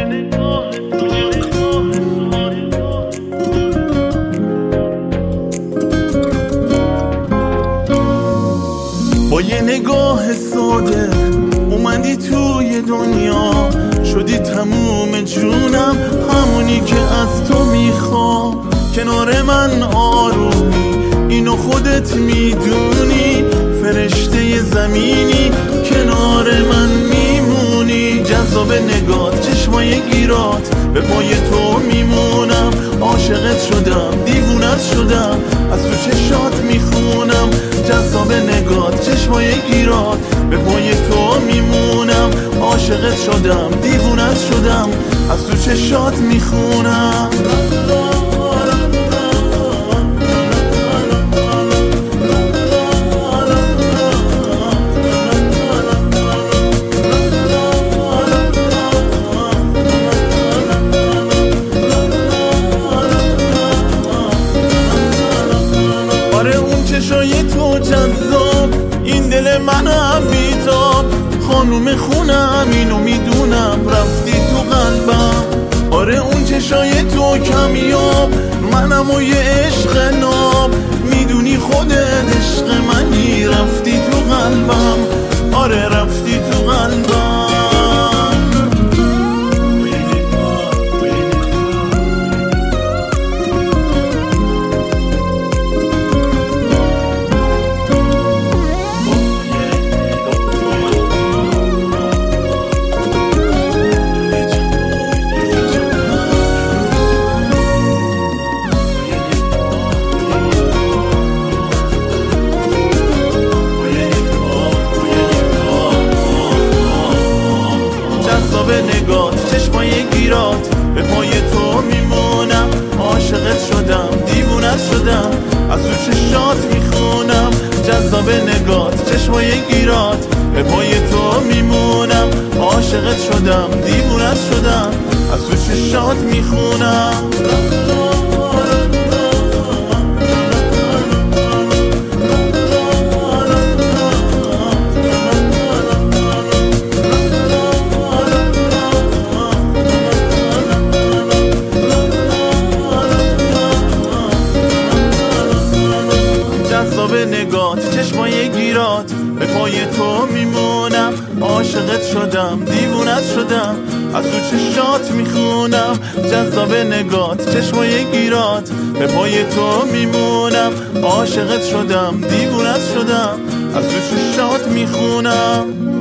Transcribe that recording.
با یه نگاه ساده اومدی توی دنیا، شدی تموم جونم، همونی که از تو میخوام. کنار من آرومی، اینو خودت میدونی، فرشته زمینی کنار من میمونی. جذاب نگات، چشمای گیرات، به پای تو میمونم. عاشقت شدم، دیوونت شدم، از تو چشات میخونم. جذاب نگات، چشمای گیرات، به پای تو میمونم. عاشقت شدم، دیوونت شدم، از تو چشات میخونم. چشای تو جذاب، این دل منم بیتاب. خانوم خونم، اینو میدونم، رفتی تو قلبم. آره اون چشای تو کمیاب، منم و یه عشق ناب. میدونی خودت عشق منی، رفتی تو قلبم. آره رفتی تو قلبم. نگات، چشمای گیرات، به پای تو میمونم. عاشقت شدم، دیوونت شدم، از تو چشات میخونم. جذاب نگات، چشمای گیرات، به پای تو میمونم. عاشقت شدم، دیوونت شدم، از تو چشات میخونم. نگات، چشمای گیرات، به پای تو میمونم. عاشقت شدم، دیوونت شدم، از تو چشات میخونم. جذاب نگات، چشمای گیرات، به پای تو میمونم. عاشقت شدم، دیوونت شدم، از تو چشات میخونم.